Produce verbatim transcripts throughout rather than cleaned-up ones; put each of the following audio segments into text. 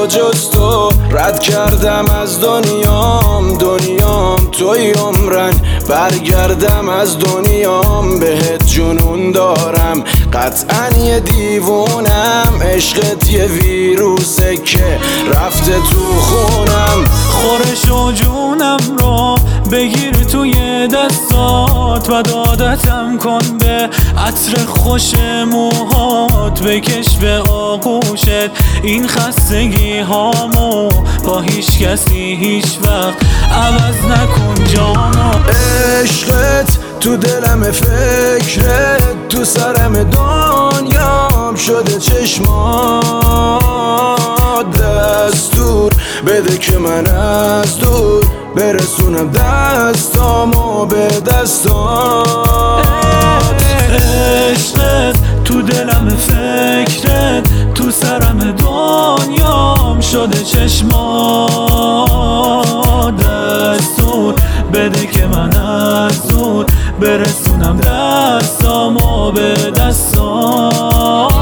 و جز تو رد کردم از دنیام. دنیام توی عمرن، برگردم از دنیام بهت جنون دارم. قطعا یه دیوونم، عشقت یه ویروسه که رفته تو خونم. خورش و جونم رو بگیر توی دستات و دادتم کن به عطر خوش موهات. بکش به آغوشت این خستگی هامو، با هیچ کسی هیچ وقت عوض نکن جانو. عشقت تو دلم، فکرت تو سرم، دنیام شده چشمات. دستور بده که من از دور برسونم دستامو به دستات. عشقت تو دلم، فکرت تو سرم، دنیام شده چشمات. دستور بده که من از دور برسونم دستامو به دستات.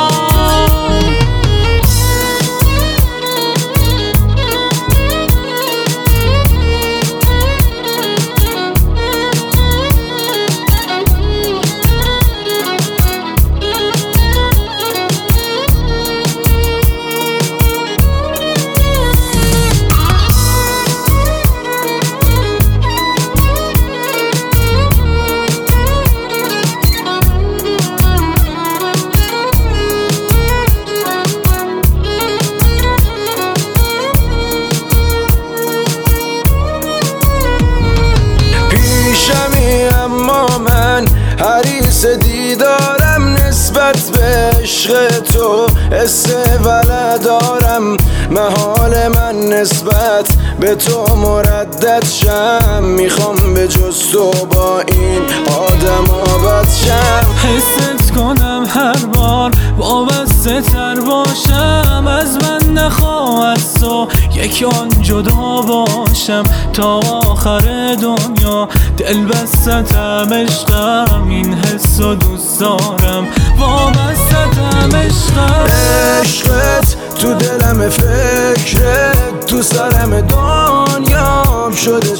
اما من حریص دیدارم نسبت به عشق تو، حس ولع دارم. محال من نسبت به تو مردد شم، میخوام به جز تو با این آدم آبد شم. حست کنم هر بار وابسته تر باشم، از من نخواه از تو یک آن جدا باشم. تا آخر دنیا دل بستم عشقم، این حس و دوست دارم وابستم عشقم. عشقت تو دلم، فکرت تو سرم، دنیام شده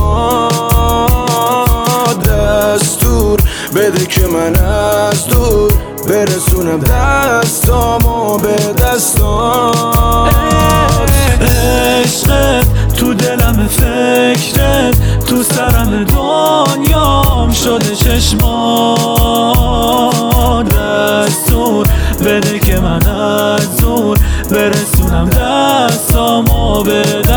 چشمات. دستور بده که من از دور برسونم دستامو به دستات. عشقت تو دلم، فکرت تو سرم، دنیام شده چشمات. دستور بده که من از دور برسونم دستامو به